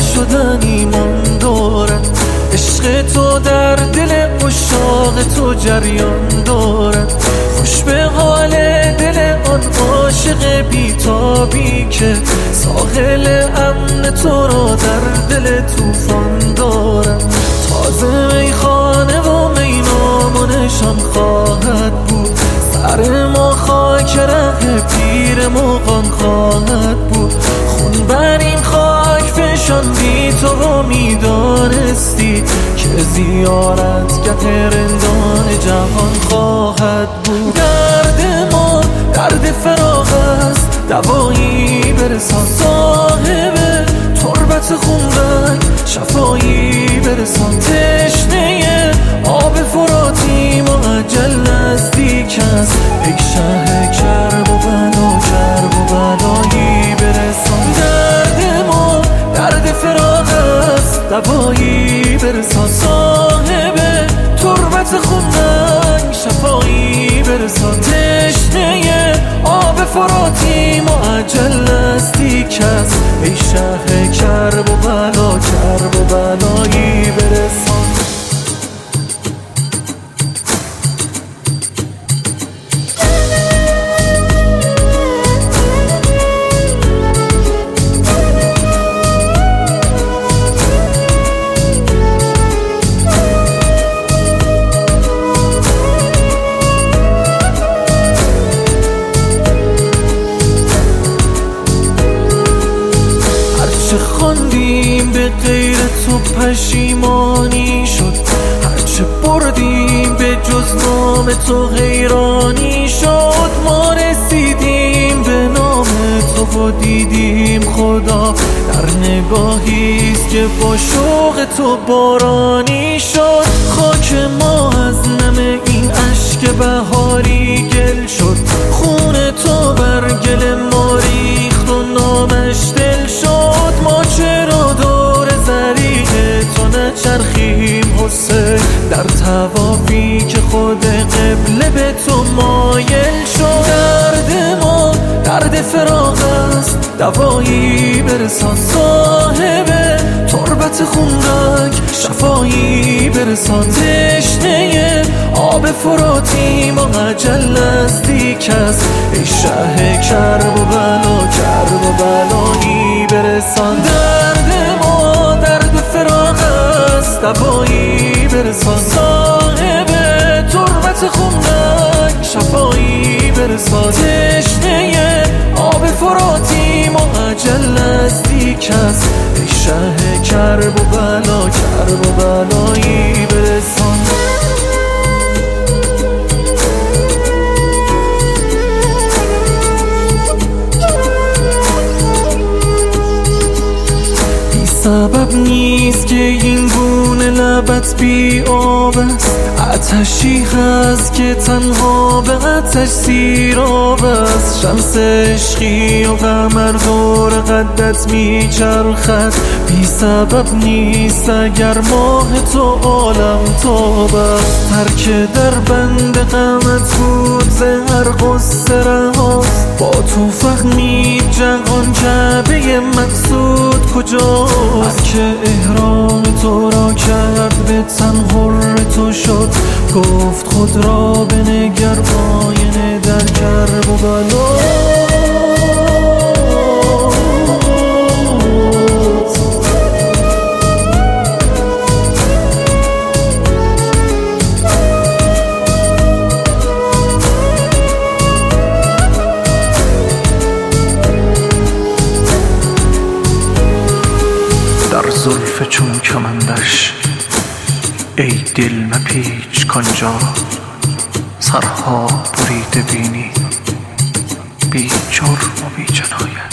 شدن ایمان دارد. عشق تو در دل عشاق تو جریان دارد. خوش به حال دل آن عاشق بیتابی که ساحل امن تو را در دل طوفان دارد. تازه میخانه و مینامونشان خواهد بود. سر ما خاک ره پیر مغان خواهد بود. خون بر این خاک فشاندی تو رو میدانستی که زیارتگه رندان جهان خواهد بود. درد ما درد فراق است، دوایی برسان. صاحب تربت خونرنگ شفایی برسان. تشنه آب فراتی معجل نزدیک است. ای شه کرب و بلا کرب و بلایی برسان. درد ما درد فراق است، دوایی برسان. صاحب تربت خونرنگ شفایی برسان. تشنه آب فراتی معجل نزدیک است. ای شه کرب و بلا کرب و بلایی برسان. هرچه خواندیم به غیر تو پشیمانی شد. هرچه بردیم به جز نام تو حیرانی شد. ما رسیدیم به نام تو و دیدیم خدا در نگاهیست که با شوق تو بارانی شد. خاک ما از نم این اشک بهاری گل شد. خون تو بر گل ما ریخت و نامش دل شد. ما چرا دور زریق تو نچرخیم حسین در طوافی که خود قبله به تو مایل شد. درد ما درد فراق است، دوایی برسان. صاحب تربت خونرنگ شفایی برسان. تشنه آب فراتی معجل نزدیک است. ای شه کرب و بلا کرب و بلایی برسان. درد ما درد فراق است، دوایی برسان. صاحب تربت خونرنگ شفایی برسان. تشنه آب فراتی معجل نزدیک است. ای شه کرب و بلا کرب و بلایی برسان. سبب نیست که این گونه لبت بی آب است. آتشی هست که تنها به آتش سیراب است. شمس عشقی و قمر دور قدت می چرخد. بی سبب نیست اگر ماه تو عالم تاب است. ترک در بند غمت بود زهر غصه رهاست. با تو فهمید جهان جعبه مقصود کجاست. که احرام تو را کرد به تن حر تو شد. گفت خود را بنگر آینه در کرب و بلا. در زلف چون کمندش ای دل مپیچ کانجا. سرها بریده بینی بی جرم و بی جنایت.